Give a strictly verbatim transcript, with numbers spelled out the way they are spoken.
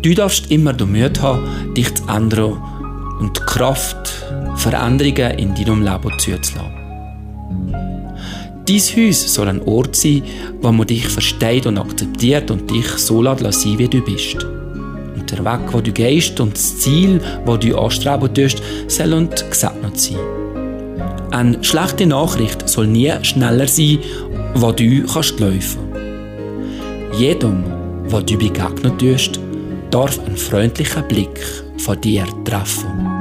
Du darfst immer den Mut haben, dich zu ändern und die Kraft, Veränderungen in deinem Leben zuzulassen. Dein Haus soll ein Ort sein, wo man dich versteht und akzeptiert und dich so sein lässt, wie du bist. Und der Weg, wo du gehst und das Ziel, wo du anstreben tust, sollen gesegnet sein. Eine schlechte Nachricht soll nie schneller sein, wo du kannst laufen. Jedem, wo du begegnen tust, darf ein freundlicher Blick von dir treffen.